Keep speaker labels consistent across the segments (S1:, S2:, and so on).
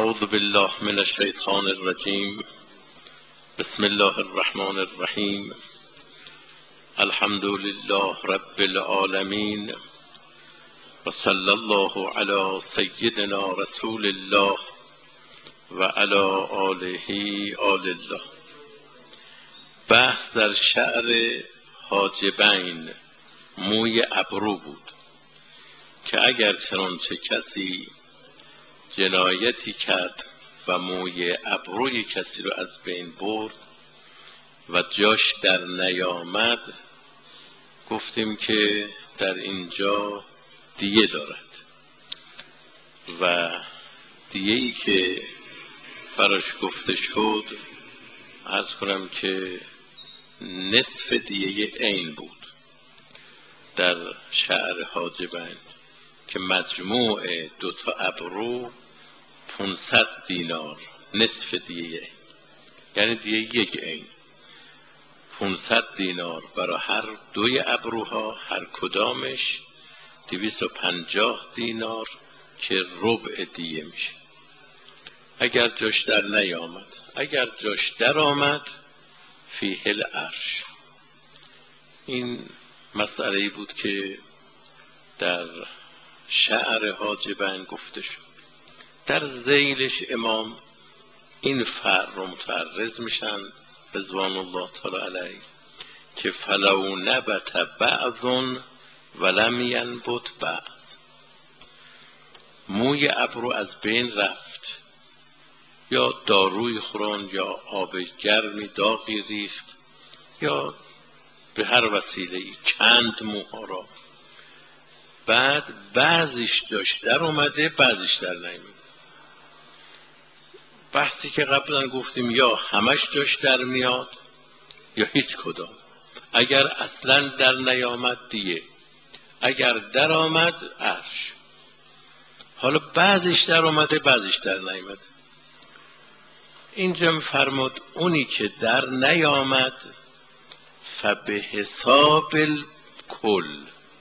S1: اعوذ بالله من الشیطان الرجیم. بسم الله الرحمن الرحیم. الحمد لله رب العالمین و صلی الله علی سیدنا رسول الله و علی آله آل الله. بحث در شعر حاجبین، موی ابرو بود که اگر چنانچه کسی جنایتی کرد و موی ابروی کسی رو از بین برد و جاش در نیامد، گفتیم که در اینجا دیه دارد و دیه‌ای که براش گفته شد عرض کنم که نصف دیه عین بود در شعر حاجبین که مجموع دوتا ابرو 500 دینار، نصف دیه، یعنی دیه یک عین. 500 دینار برای هر دوی ابروها، هر کدامش 250 دینار که ربع دیه میشه اگر جاش در نیامد. اگر جاش در آمد فیه العرش. این مسئله بود که در شعر حاجبین گفته شد. در ذیلش امام این فرع رو متعرض میشن رضوان الله تعالی علیه که فلو نبت بعض ولم ینبت بعض. موی ابرو از بین رفت، یا داروی خوران، یا آب گرمی داغی ریخت، یا به هر وسیله‌ای کند موها را، بعد بعضیش جاش در اومده بعضیش در نیامده. بحثی که قبلا گفتیم یا همش جاش در میاد یا هیچ کدام. اگر اصلا در نیامد دیه، اگر در آمد عرش. حالا بعضیش در اومده بعضیش در نیامده. اینجا فرمود اونی که در نیامد فبه حساب الکل.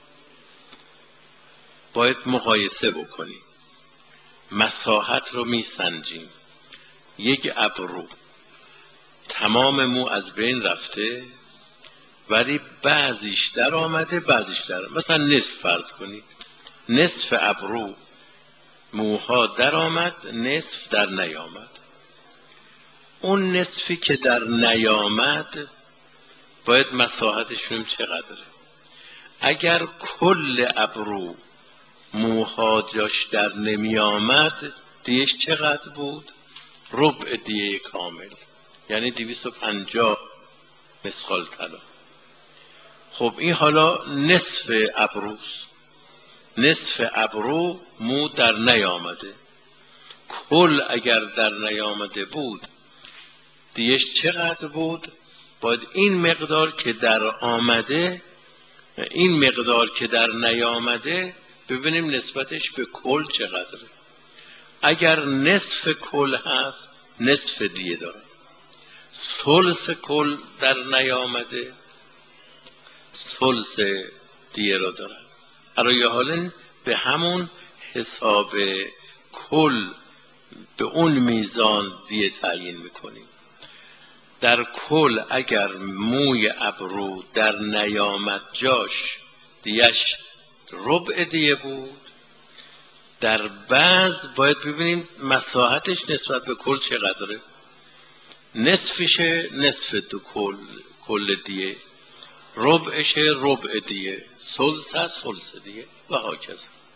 S1: باید مقایسه بکنیم، مساحت رو میسنجیم. یک ابرو تمام مو از بین رفته ولی بعضیش در آمده بعضیش در آمده. مثلا نصف فرض کنید، نصف ابرو موها در آمد، نصف در نیامد. اون نصفی که در نیامد باید مساحتش ببینیم چقدره. اگر کل ابرو موها جاش در نمی آمد دیش چقدر بود؟ ربع دیه کامل، یعنی 250 مثقال طلا. خب این حالا نصف ابروست. نصف ابرو مو در نیامده. کل اگر در نیامده بود دیش چقدر بود؟ باید این مقدار که در آمده، این مقدار که در نیامده ببینیم نسبتش به کل چقدره. اگر نصف کل هست نصف دیه داره. ثلث کل در نیامده ثلث دیه رو داره. برای حالا به همون حساب کل به اون میزان دیه تعیین میکنیم. در کل اگر موی ابرو در نیامد جاش دیش ربع دیه بود، در بعض باید ببینیم مساحتش نسبت به کل چقدره. نصفشه نصف دو کل دیه، ربعشه ربع دیه، ثلث هست ثلث دیه و هاکذا.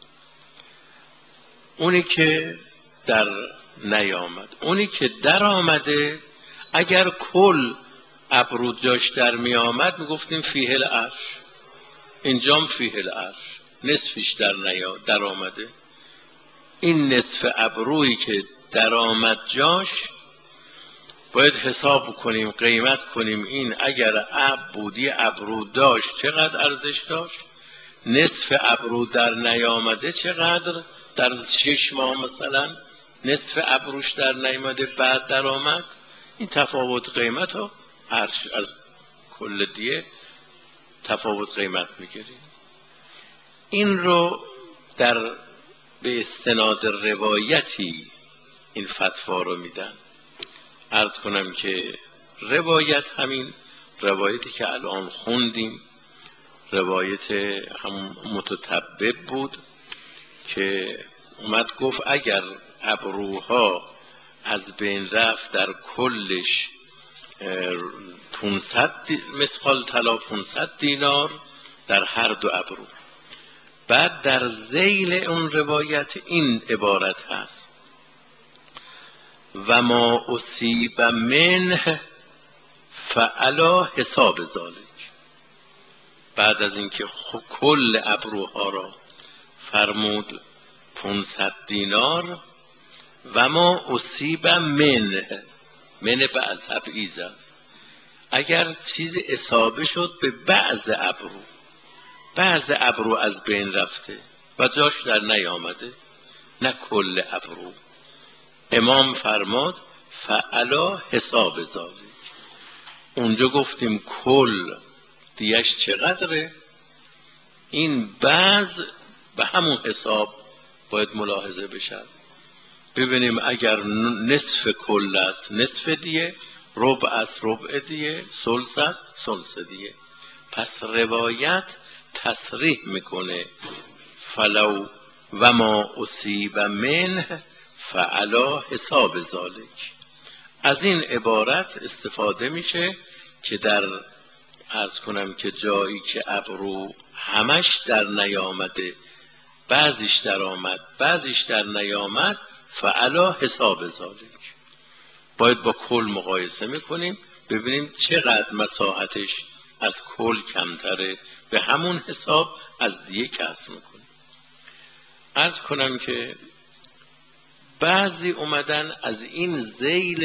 S1: اونی که در نیامد. اونی که در آمده اگر کل ابرو جاش در می آمد می گفتیم فیه العرش. اینجام فیه العرش، نصفش در آمده. این نصف ابرویی که در آمد جاش باید حساب کنیم، قیمت کنیم. این اگر اب بودی ابرو داشت چقدر ارزش داشت، نصف ابرو در نیامده چقدر، در 6 ماه مثلا نصف ابروش در نیامده بعد در آمد. این تفاوت قیمت رو عرش از کل دیه تفاوت قیمت میگیریم. این رو در به استناد روایتی این فتوا رو میدن. عرض کنم که روایت همین روایتی که الان خوندیم روایت هم متطبب بود که اومد گفت اگر ابروها از بین رفت در کلش 500 مثقال طلا 500 دینار در هر دو ابرو. بعد در ذیل اون روایت این عبارت هست و ما اصیب منه فعلا حساب ذالک. بعد از اینکه کل ابروها را فرمود 500 دینار و ما اصیب منه، من بعد تبعیض است، اگر چیز اصابه شد به بعض ابرو از بین رفته و جاش در نیامده، نه کل ابرو، امام فرماد فعلا حساب ذالک. اونجا گفتیم کل دیش چقدره؟ این بعض به همون حساب باید ملاحظه بشه. ببینیم اگر نصف کل است نصف دیه، ربع است ربع دیه، ثلث است ثلث دیه. پس روایت تصریح میکنه فلو و ما اصیب منه فعلا حساب ذالک. از این عبارت استفاده میشه که در عرض کنم که جایی که ابرو همش در نیامده، بعضیش در آمد بعضیش در نیامد، فعلا حساب ذالک. باید با کل مقایسه میکنیم ببینیم چقدر مساحتش از کل کمتره، به همون حساب از دیگه کسر میکنیم. عرض کنم که بعضی اومدن از این ذیل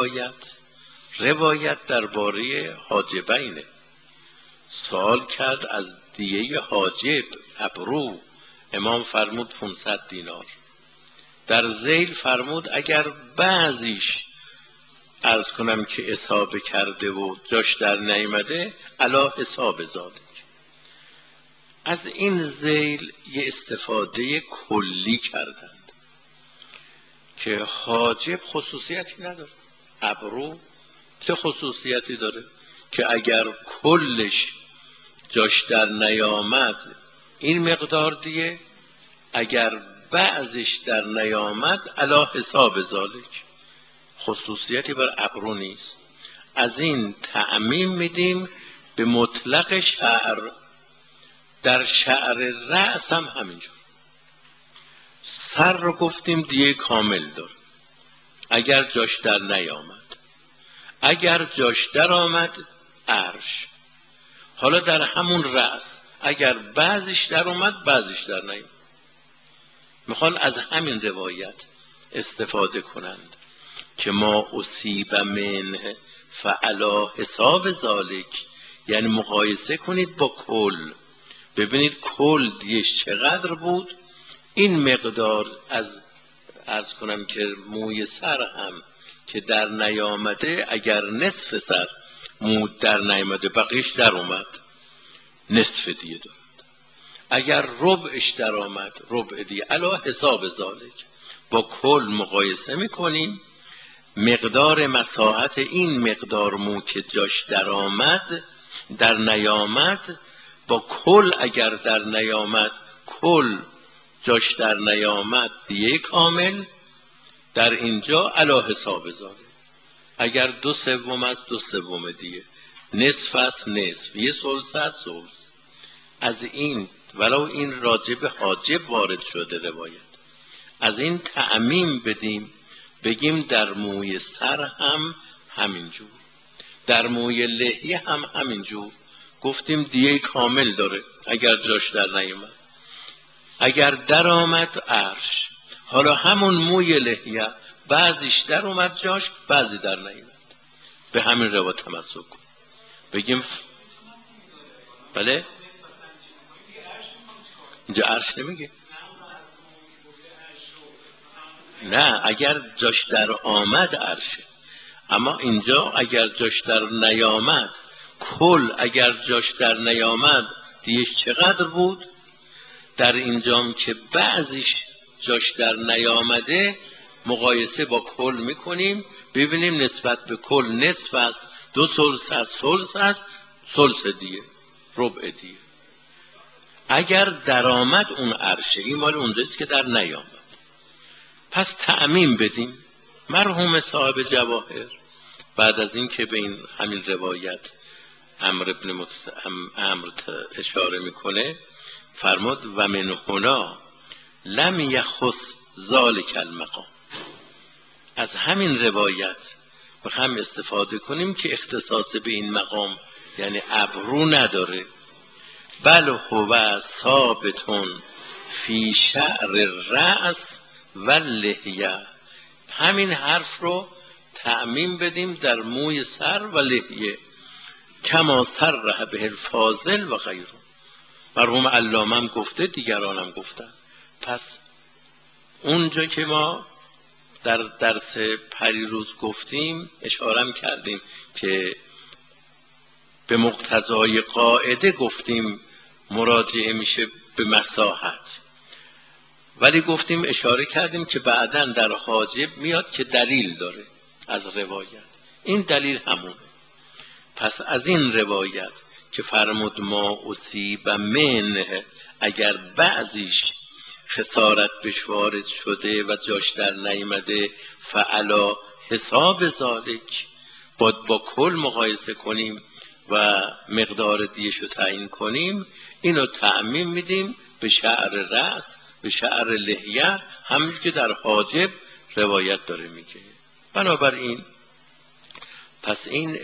S1: روایت درباره حاجبینه سوال کرد از دیه حاجب ابرو، امام فرمود 500 دینار. در ذیل فرمود اگر بعضیش عرض کنم که اصابه کرده و جاش در نیامده علا حساب ذالک. از این ذیل یه استفاده کلی کردند که حاجب خصوصیتی نداره، ابرو چه خصوصیتی داره که اگر کلش جاش در نیامد این مقدار دیه، اگر بعضش در نیامد علا حساب ذالک. خصوصیتی بر ابرو نیست. از این تعمیم میدیم به مطلق شعر. در شعر رأس هم همینجور. سر رو گفتیم دیه کامل داره اگر جاش در نیامد، اگر جاش در آمد عرش. حالا در همون رأس اگر بعضش در اومد بعضش در نیامد، میخوان از همین روایت استفاده کنند که ما اصیب منه فعلا حساب ذالک، یعنی مقایسه کنید با کل، ببینید کل دیش چقدر بود، این مقدار از عرض کنم که موی سر هم که در نیامده، اگر نصف سر مود در نیامده بقیش در اومد نصف دیه دارد، اگر ربعش در آمد ربع دیه، علا حساب ذالک. با کل مقایسه میکنیم مقدار مساحت این مقدار مو که جاش در آمد در نیامد با کل اگر در نیامد، کل جاش در نیامد دیه کامل، در اینجا علا حساب ذالک. اگر 2/3 است 2/3 دیه، نصف است نصف، یه ثلث است ثلث. از این ولو این راجب حاجب وارد شده روایت، از این تعمیم بدیم بگیم در موی سر هم همینجور، در موی لحیه هم همینجور. گفتیم دیه کامل داره اگر جاش در نیامد، اگر در آمد عرش. حالا همون موی لحیه بعضیش در اومد جاش بعضی در نیامد، به همین روایت تمسک کن بگیم بله. اینجا عرش نمیگه، نه اگر جاش در آمد عرشه، اما اینجا اگر جاش در نیامد، کل اگر جاش در نیامد دیش چقدر بود، در اینجام که بعضیش جاش در نیامده مقایسه با کل میکنیم، ببینیم نسبت به کل نصف است، 2/3 است، ثلث است، ثلث دیگه، ربع دیگه. اگر درآمد اون عرشه، این مال اونجاست که در نیامد، پس تعمیم بدیم. مرحوم صاحب جواهر بعد از این که به این همین روایت عمرو اشاره میکنه، فرمود و من هنا لم یخص ذلک المقام. از همین روایت بخوام استفاده کنیم که اختصاص به این مقام یعنی ابرو نداره، بل هو ثابت فی شعر الرأس و اللحیه. همین حرف رو تعمیم بدیم در موی سر و لحیه، کما صرح به الفاضل و غیره. مرحوم علامه هم گفته، دیگرانم گفتن. پس اونجا که ما در درس پریروز گفتیم، اشاره کردیم که به مقتضای قاعده گفتیم مراجعه میشه به مساحت، ولی گفتیم اشاره کردیم که بعداً در حاجب میاد که دلیل داره از روایت. این دلیل همونه. پس از این روایت که فرمود ما اصیب منه، اگر بعضیش خسارت بهش وارد شده و جاش در نیامده، فعلا حساب ذالک، با کل مقایسه کنیم و مقدار دیشو تعیین کنیم. اینو تعمیم میدیم به شعر رأس، به شعر لحیه، همونجور که در حاجب روایت داره میگه. بنابراین پس این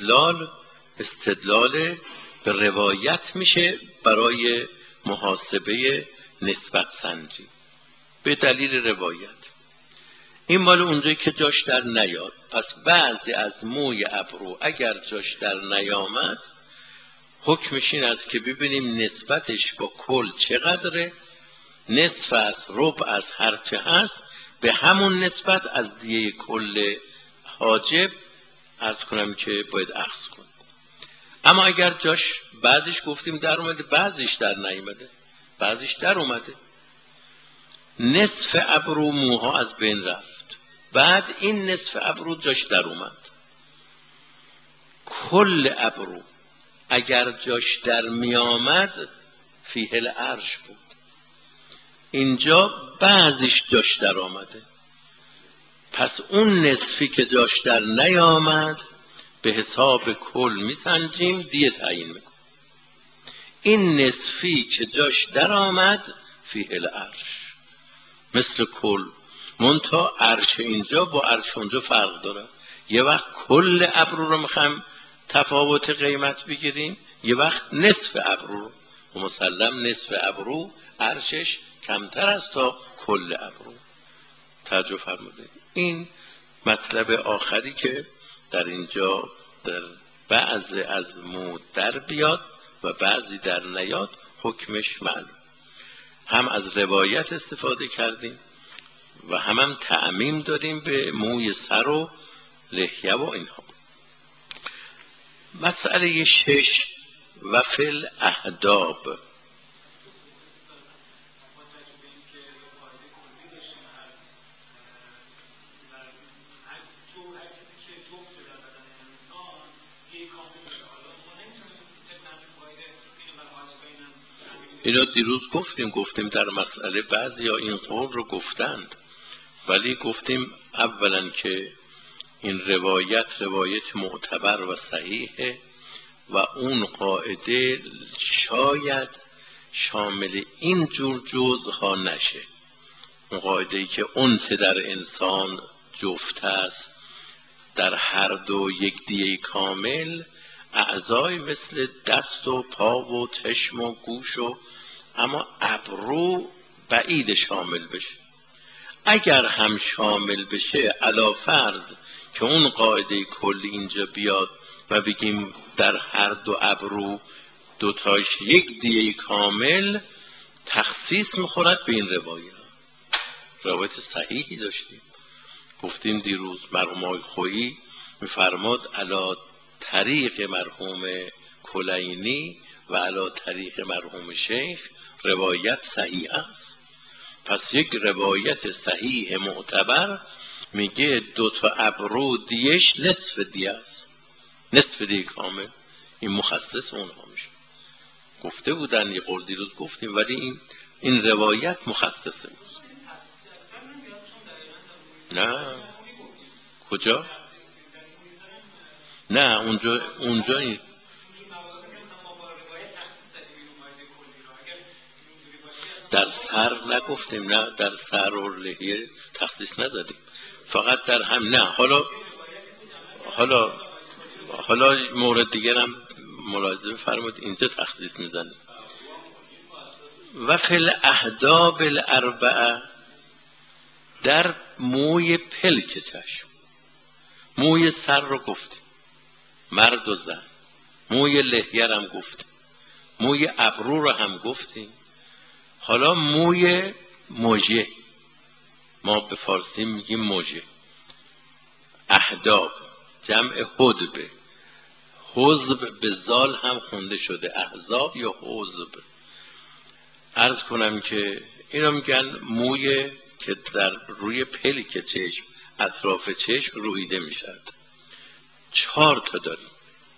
S1: استدلال به روایت میشه برای محاسبه نسبت سنجی به دلیل روایت. این مال اونجایی که جاش در نیاد. پس بعضی از موی ابرو اگر جاش در نیامد، حکمش این است که ببینیم نسبتش با کل چقدره، نصف است، ربع است، هرچه هست، به همون نسبت از دیه کل حاجب عرض کنم که باید اخذ کنیم. اما اگر جاش بعضیش گفتیم در اومده، بعضیش در نیامده، بعضیش در اومده، نصف ابرو موها از بین رفت، بعد این نصف ابرو جاش در اومد، کل ابرو اگر جاش در می آمد فیه العرش بود. اینجا بعضیش جاش در آمده، پس اون نصفی که جاش در نیامد به حساب کل می سنجیم، دیه تعیین میکنیم. این نصفی که جاش در آمد فیه العرش مثل کل، منتها عرش اینجا با عرش اونجا فرق داره. یه وقت کل ابرو رو میخوایم تفاوت قیمت بگیریم، یه وقت نصف ابرو رو، و مسلم نصف ابرو عرشش کمتر است تا کل ابرو. توجه فرمودید. این مطلب آخری که در اینجا در بعضی از مو در بیاد و بعضی در نیاد، حکمش معلوم. هم از روایت استفاده کردیم و هم تعمیم دادیم به موی سر و لحیه و اینها. مسئله 6 و فی الاهداب. اینو دیروز گفتیم در مسئله بعضی ها این قول رو گفتند، ولی گفتیم اولا که این روایت معتبر و صحیحه و اون قاعده شاید شامل این جور جزءها نشه. اون قاعده‌ای که انس در انسان جفت است، در هر دو یک دیه کامل، اعضای مثل دست و پا و چشم و گوش و، اما ابرو بعید شامل بشه. اگر هم شامل بشه، علی فرض که اون قاعده کلی اینجا بیاد و بگیم در هر دو ابرو دوتاش یک دیه کامل، تخصیص میخورد به این روایت صحیحی داشتیم. گفتیم دیروز مرحوم آقای خویی میفرماد علی طریق مرحوم کلینی و علی طریق مرحوم شیخ روایت صحیح است. پس یک روایت صحیح معتبر میگه 2 تا ابرو دیش نصف دیه است، نصف دیه کامل. این مخصص اونها میشه. گفته بودن یه قول دیروز گفتیم، ولی این روایت مخصصه. نه کجا؟ نه اونجا این در سر نگفتیم، نه در سر و لحیه تخصیص نزدیم، فقط در هم. نه حالا مورد دیگر هم ملاحظه بفرمایید، اینجا تخصیص میزنیم. و فی الاهداب الاربعه، در موی پلک چشم، موی سر رو گفتیم، مرد و زن، موی لحیه رو هم گفتیم، موی ابرو رو هم گفتیم. حالا موی مژه، ما به فارسی میگیم مژه. اهداب جمع حدبه، حزب به زال هم خونده شده، احزاب یا حزب. عرض کنم که اینا میگن موی که در روی پلک چشم، اطراف چشم رویده میشد. 4 تا داریم،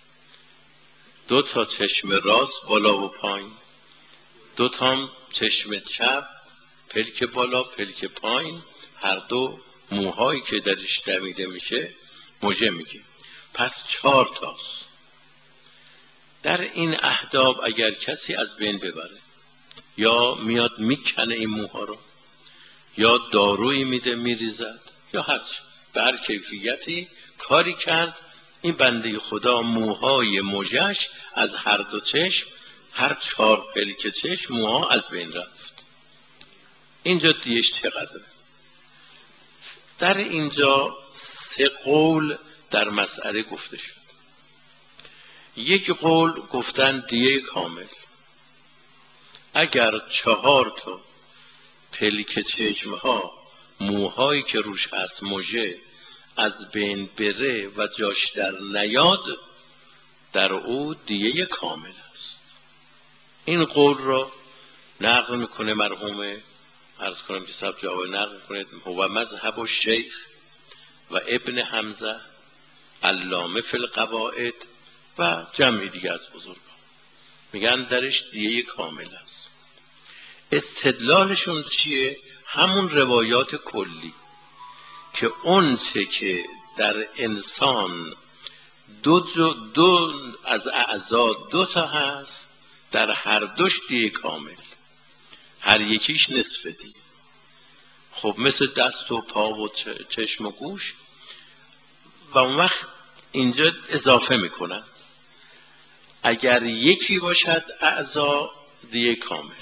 S1: 2 تا چشم راست بالا و پایین، 2 تا چشم چپ پلک بالا پلک پایین، هر دو موهایی که درش دمیده میشه مژه میگیم. پس 4 تاست. در این اهداب اگر کسی از بین ببره، یا میاد میکنه این موها رو، یا دارویی میده میریزد، یا هرچی به هر کیفیتی کاری کرد، این بنده خدا موهای مژه‌اش از هر دو چشم، هر 4 پلک چشم موها از بین رفت. اینجا دیش چقدره؟ در اینجا 3 قول در مسئله گفته شد. یک قول گفتن دیه کامل، اگر 4 تا پلک چشم ها، موهایی که روش هست مژه، از بین بره و جاش در نیاد، در او دیه کامل است. این قول را نقل میکنه مرحوم، عرض کنم که صاحب جواب نقل میکنه، هو مذهب الشیخ و ابن حمزه علامه فی القواعد و جمعی دیگه از بزرگان، میگن درش دیه کامل است. استدلالشون چیه؟ همون روایات کلی که اون چه که در انسان دو از اعضا 2 تا هست، در هر دوش دیه کامل، هر یکیش نصف دیه. خب مثل دست و پا و چشم و گوش. و اون وقت اینجا اضافه میکنن اگر یکی باشد اعضا دیه کامل،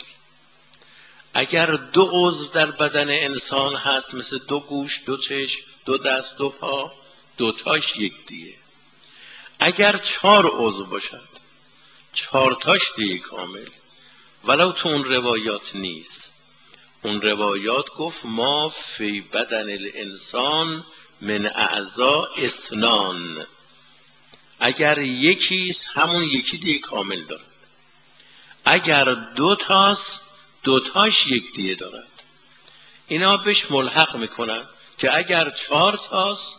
S1: اگر 2 عضو در بدن انسان هست، مثل 2 گوش، 2 چشم، 2 دست، 2 پا، 2 تاش 1 دیه. اگر 4 عضو باشد، 4 تاش دیه کامل، ولو تو اون روایات نیست. اون روایات گفت ما فی بدن الانسان من اعضا 2، اگر یکیست همون یکی دیه کامل دارد، اگر 2 تاست 2 تاش 1 دیه دارد. اینا بهش ملحق میکنن که اگر 4 تاست،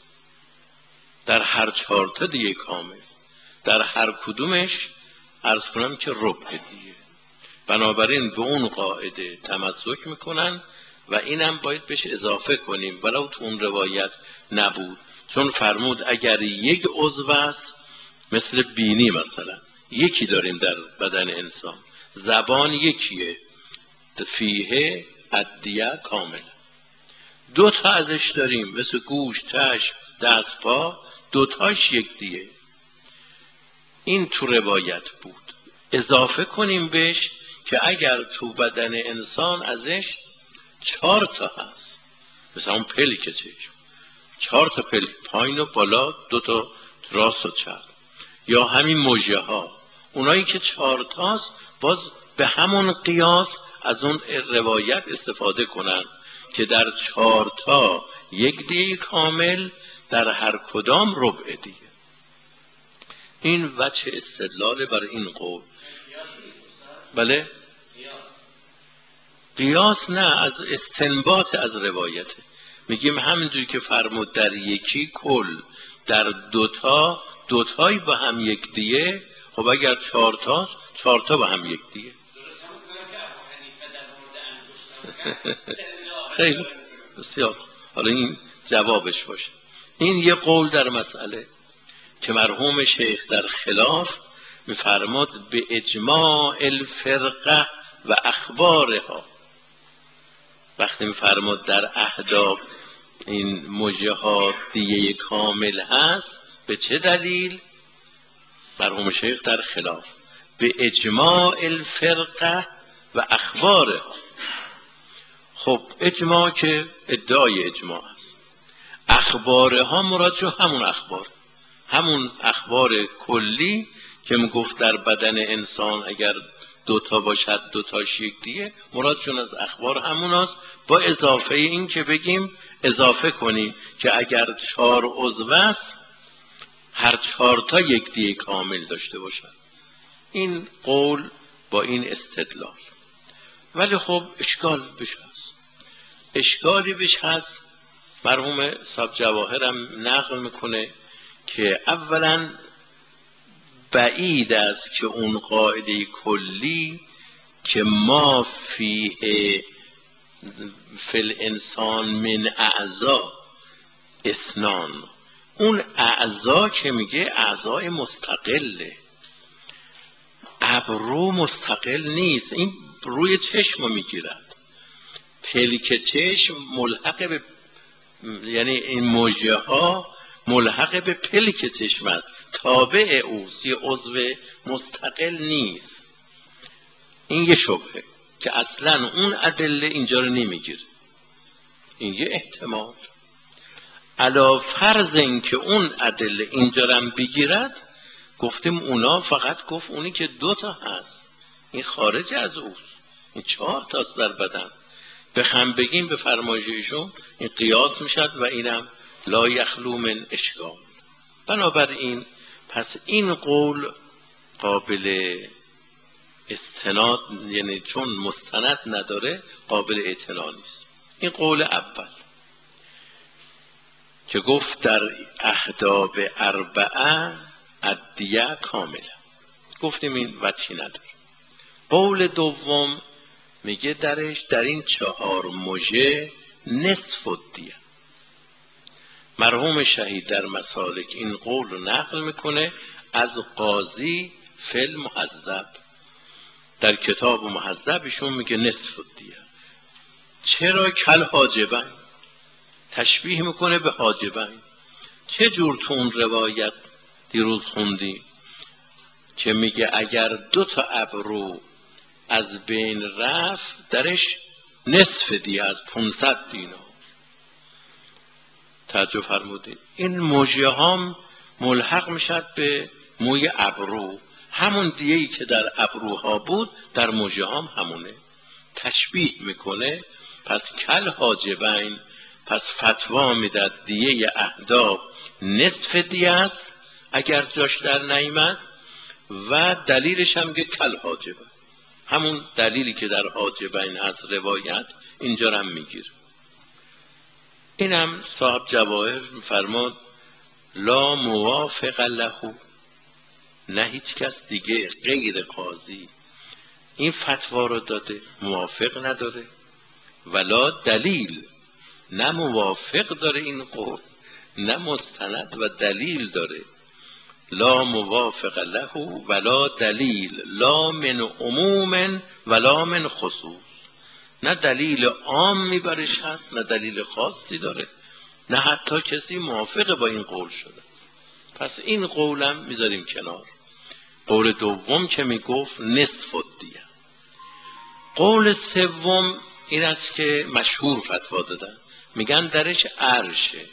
S1: در هر 4 تا دیه کامل، در هر کدومش عرض کنم که ربع دیه. بنابراین به اون قاعده تمسک میکنن و اینم باید بهش اضافه کنیم ولو تو اون روایت نبود، چون فرمود اگر 1 عضو است، مثل بینی مثلا یکی داریم در بدن انسان، زبان یکیه، فیه الدیه کامل. 2 تا ازش داریم مثل گوش، چشم، دست، پا، 2 تاش 1 دیه. این تو روایت بود. اضافه کنیم بهش که اگر تو بدن انسان ازش 4 تا هست، مثلا اون پلک چشم 4 تا پلک، پایین و بالا، 2 تا راست و چپ، یا همین مژه ها، اونایی که 4 تاست، باز به همون قیاس از اون روایت استفاده کنن که در 4 تا 1 دیه کامل، در هر کدام ربع دیه. این وجه استدلال برای این قول. بله قیاس نه، از استنباط از روایته. میگیم همینجور که فرمود در یکی کل، در دوتایی با هم یک دیگه. خب اگر چهارتا با هم یک دیگه. خیلی بسیار. حالا این جوابش باشه. این یه قول در مسئله که مرحوم شیخ در خلاف میفرماد به اجماع الفرقه و اخبارها. وقتی میفرماد در اهداب این مژه ها دیگه کامل هست، به چه دلیل؟ مرحوم شیخ در خلاف به اجماع الفرقه و اخبارها. خب اجماع که ادعای اجماع است، اخبارها مراد همون اخبار کلی که میگفت در بدن انسان اگر دوتا باشد دوتاش یک دیگه، مرادشون از اخبار همون است، با اضافه این که بگیم اضافه کنیم که اگر 4 عضو است هر 4 تا یک دیگه کامل داشته باشد. این قول با این استدلال. ولی خب اشکالی بهش هست. مرحوم صاحب جواهرم نقل میکنه که اولا بعید است که اون قاعده کلی که ما فیه فی الانسان من اعضا اسنان، اون اعضا که میگه اعضای مستقله، ابرو مستقل نیست، این روی چشم میگیرد. پلک چشم ملحق به، یعنی این مژه ها ملحق به پلک چشم است، تابع اوست، یه عضو مستقل نیست. این یه شبهه که اصلا اون ادله اینجا رو نمیگیره. این یه احتمال. علا فرض این که اون ادله اینجا رو هم بگیرد، گفتیم اونا فقط گفت اونی که 2 تا هست، این خارج از اوست، این 4 تاست در بدن. بخم بگیم به فرمایششون این قیاس میشد و اینم لا یخلو من اشکال. بنابراین پس این قول قابل استناد، یعنی چون مستند نداره قابل اعتنا نیست. این قول اول که گفت در اهداب 4 ادیه کامله، گفتیم این وجهی نداره. قول دوم میگه در این 4 مژه نصف الدیه. مرحوم شهید در مسالک این قول رو نقل میکنه از قاضی فی المهذب. در کتاب مهذبشون میگه نصف الدیه. چرا؟ کل حاجبین، تشبیه میکنه به حاجبین. چه جور تو اون روایت دیروز خوندی که میگه اگر 2 تا ابرو از بین رفت درش نصف دیه از 500 دینار. توجه فرمودید؟ این مژه هم ملحق میشد به موی ابرو، همون دیه‌ای که در ابروها بود در مژه هم همونه. تشبیه میکنه. پس کل حاجبین، پس فتوا میداد دیه اهداب نصف دیه است اگر جاش در نیامد، و دلیلش هم که کل حاجبین، همون دلیلی که در حاجبین از روایت اینجا هم میگیره. اینم صاحب جواهر فرماد لا موافق له، نه هیچ کس دیگه غیر قاضی این فتوا رو داده، موافق نداره. ولا دلیل، نه موافق داره این قول، نه مستند و دلیل داره. لا موافق له ولا دلیل، لا من عموم ولا من خصوص. نه دلیل عام میبرش هست، نه دلیل خاصی داره، نه حتی کسی موافق با این قول شده. پس این قولم میذاریم کنار. قول دوم که میگفت نصف الدیه. قول سوم این است که مشهور فتوا دادن، میگن درش عرشه.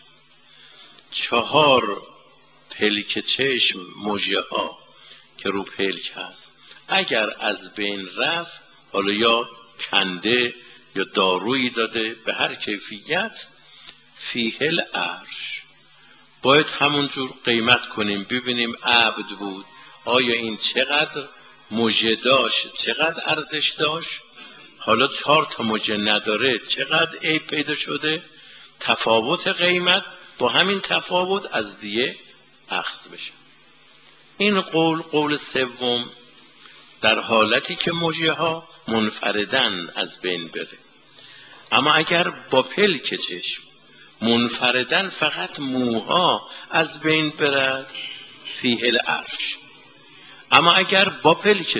S1: 4 پلک چشم مژه ها که رو پلک هست اگر از بین رفت، حالا یا کنده یا دارویی داده به هر کیفیت، فیه العرش، باید همونجور قیمت کنیم ببینیم عبد بود آیا این چقدر مژه داشت، چقدر ارزش داشت. حالا 4 تا مژه نداره، چقدر عیب پیدا شده؟ تفاوت قیمت با همین تفاوت از دیه اخذ بشه. این قول سوم در حالتی که مژه ها منفردن از بین بره. اما اگر با پلک چشم منفردن فقط موها از بین برد، فیه العرش. اما اگر با پلک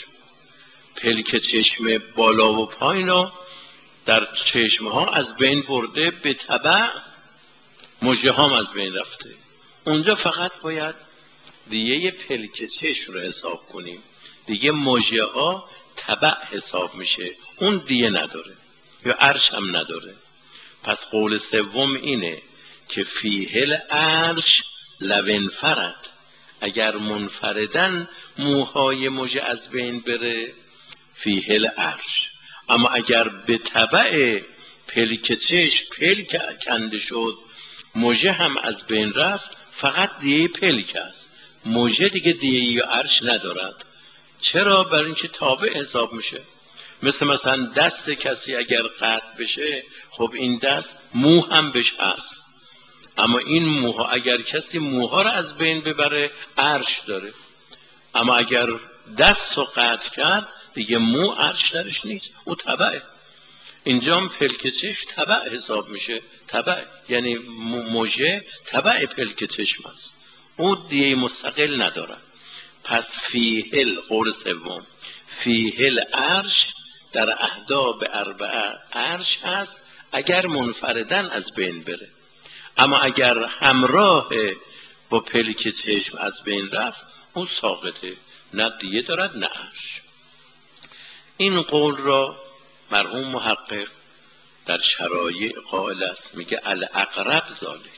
S1: چشم بالا و پایین در چشم ها از بین برده، به تبع مژه ها از بین رفته، اونجا فقط باید دیگه پلک چشم رو حساب کنیم، دیگه مژه ها تبع حساب میشه، اون دیگه نداره یا عرش هم نداره. پس قول سوم اینه که فیه العرش لو انفرد، اگر منفردن موهای مژه از بین بره، فیه العرش. اما اگر به تبع پلک چشم پلک کنده شد، مژه هم از بین رفت، فقط دیه پلک است، مژه دیگه دیه یا عرش ندارد. چرا؟ برای اینکه تابع حساب میشه. مثلا دست کسی اگر قطع بشه، خب این دست مو هم بهش هست، اما این موها اگر کسی موها رو از بین ببره، عرش داره. اما اگر دست رو قطع کرد، دیگه مو عرش درش نیست، او تبعه. اینجا هم پلک چشم تبع حساب میشه. تبع یعنی مژه تبع پلک چشم است، او دیگه مستقل نداره. پس فیه قول سوم، فیه العرش در اهداب اربعه عرش هست اگر منفردن از بین بره. اما اگر همراه با پلک چشم از بین رفت، اون ساقطه، نه دیه دارد نه عرش. این قول را مرحوم محقق در شرایع قائل است، میگه الاقرب ذالک.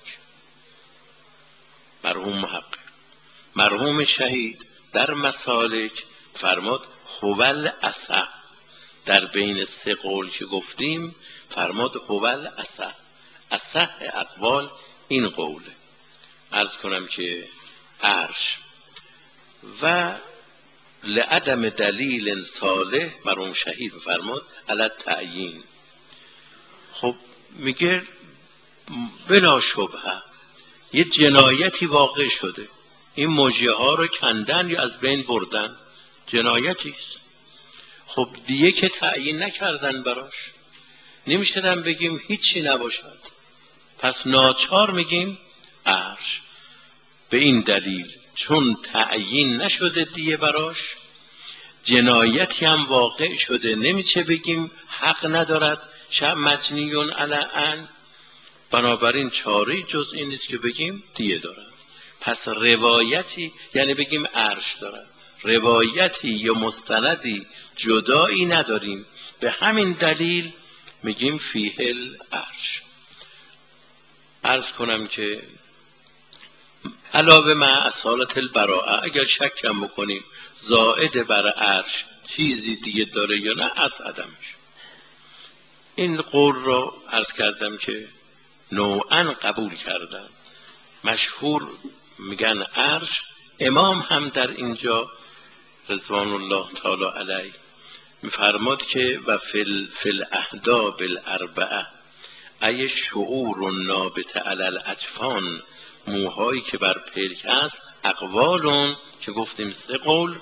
S1: مرحوم محقق، مرحوم شهید در مسالک فرماد هوال اصح، در بین 3 قول که گفتیم فرماد هوال اصح، اصح اقوال این قوله. عرض کنم که عرش و لعدم دلیل صالح، مرحوم شهید فرماد علی تعیین. خب میگه بلا شبهه یه جنایتی واقع شده، این مژه ها رو کندن یا از بین بردن، جنایتی است. خب دیگه که تعیین نکردن براش، نمیشدن بگیم هیچی نباشد، پس ناچار میگیم عرش. به این دلیل چون تعیین نشده دیگه براش، جنایتی هم واقع شده، نمیشه بگیم حق ندارد شب مجنیون علی، بنابراین چاره جز این نیست که بگیم دیه دارد. پس روایتی یعنی بگیم عرش دارد، روایتی یا مستندی جدایی نداریم، به همین دلیل میگیم فیه العرش. عرض کنم که علاوه مع اصالت البراءه، اگر شک هم بکنیم زائد بر عرش چیزی دیگه داره یا نه، از عدمش. این قول را عرض کردم که نوعا قبول کردن، مشهور میگن عرش. امام هم در اینجا رضوان الله تعالی علیه میفرماد که و فی الاهداب الاربعه ای شعور نابت علی الاجفان، موهایی که بر پلک است، اقوالون که گفتیم 3 قول،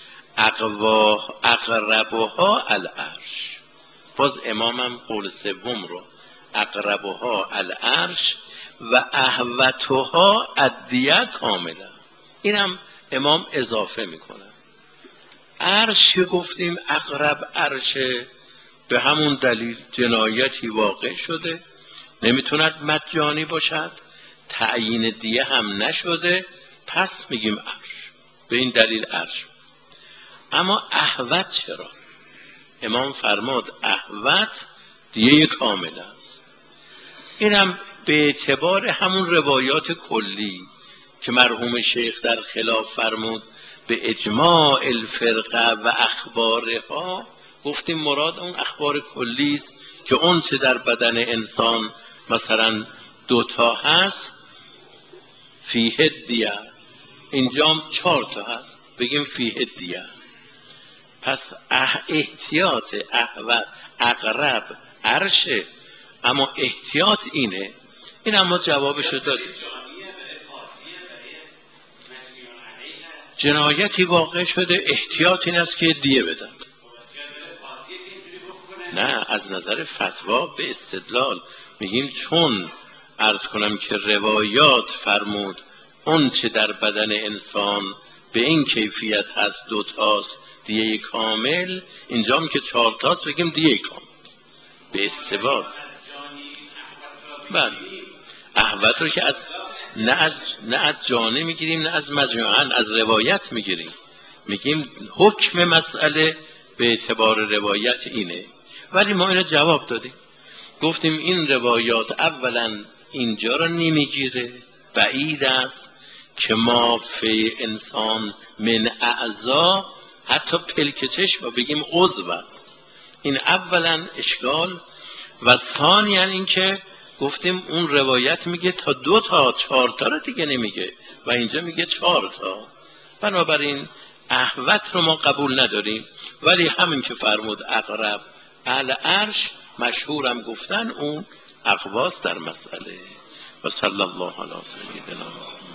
S1: اقربها العرش. باز امامم قول سوم رو اقربها العرش و اهوتها الدیه کاملا، اینم امام اضافه میکنه. عرش گفتیم اقرب عرشه، به همون دلیل جنایتی واقع شده، نمیتوند مجانی باشد، تعیین دیه هم نشده، پس میگیم عرش، به این دلیل عرش. اما اهوت چرا؟ امام فرماد اهوت دیه کامل است. اینم به اعتبار همون روایات کلی که مرحوم شیخ در خلاف فرمود به اجماع الفرقه و اخبارها، گفتیم مراد اون اخبار کلی است که اون چه در بدن انسان مثلا 2 تا هست فیه دیه، اینجام 4 تا هست، بگیم فیه دیه. پس احتیاط احوت اقرب عرشه، اما احتیاط اینه. این اما جوابشو دادیم. جنایتی واقع شده، احتیاط این است که دیه بدن. نه، از نظر فتوا به استدلال میگیم چون عرض کنم که روایات فرمود اون چه در بدن انسان به این کیفیت هست 2 تاست دیه کامل، اینجام که 4 تاست بگیم دیه کامل به استباد. بله، احوت رو که نه از جانه میگیریم نه از مجموعاً، از روایت میگیریم. میگیم حکم مسئله به اعتبار روایت اینه. ولی ما اینو جواب دادیم، گفتیم این روایات اولا اینجا رو نمیگیره، بعید است که ما فی انسان من اعضا حتی پلک چشم بگیم عضو است. این اولا اشکال. و ثانیا این که گفتیم اون روایت میگه تا 2 تا 4 تا رو دیگه نمیگه و اینجا میگه 4 تا. بنابراین احوت رو ما قبول نداریم. ولی همین که فرمود اقرب العرش مشهورم گفتن اون اقواس در مسئله. و صلی الله علی سیدنا